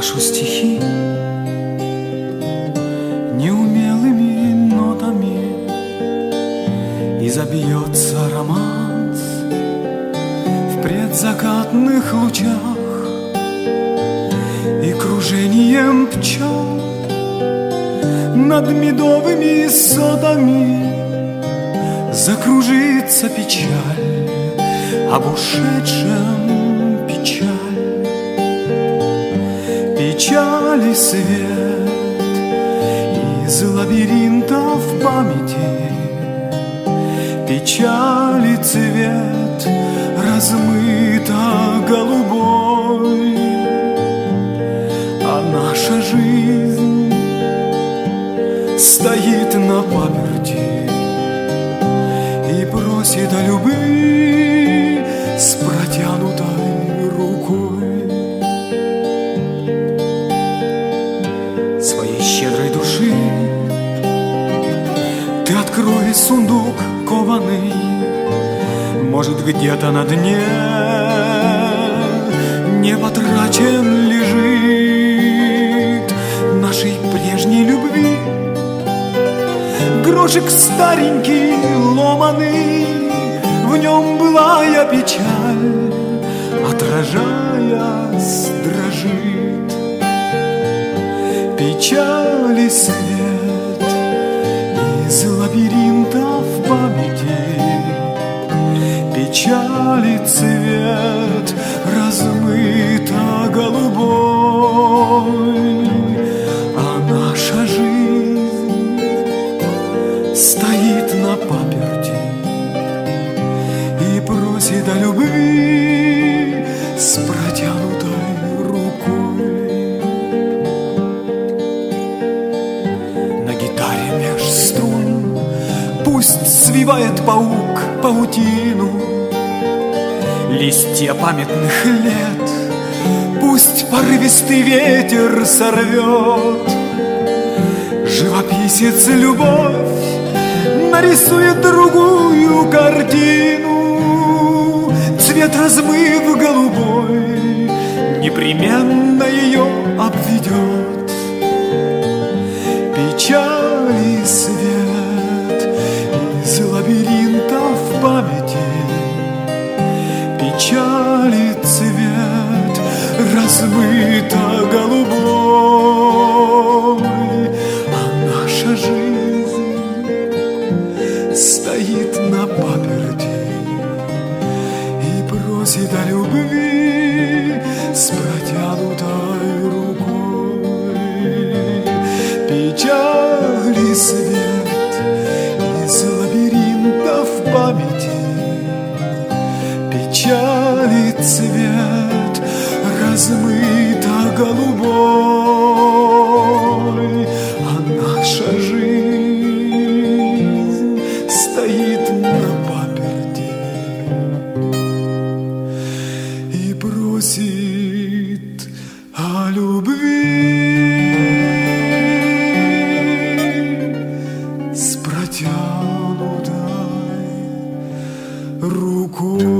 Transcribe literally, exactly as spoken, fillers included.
напишу стихи неумелыми нотами, и забьется романс в предзакатных лучах, и кружением пчел над медовыми сотами закружится печаль об ушедшем, печаль, печали свет из лабиринтов памяти, печали цвет размыто голубой, а наша жизнь стоит на паперти и просит о любви с протянутой рукой. Своей щедрой души ты открой сундук кованый, может, где-то на дне не потрачен лежит нашей прежней любви грошек старенький, ломаный, в нем былая печаль, отражаясь, дрожит. Печали свет из лабиринтов памяти, печали цвет размыто голубой, а наша жизнь стоит на паперти и просит о любви с протянутой рукой. На гитаре меж струн пусть свивает паук паутину, листья памятных лет пусть порывистый ветер сорвет. Живописец любовь нарисует другую картину, цвет размыв голубой непременно ее обведет. Печали свет из лабиринтов памяти, печали цвет размыто голубой, а наша жизнь стоит на паперти и просит о любви с протянутой рукой. Печали свет из лабиринтов памяти, печали цвет размыто голубой, а наша жизнь стоит на паперти и просит о любви с протянутой рукой.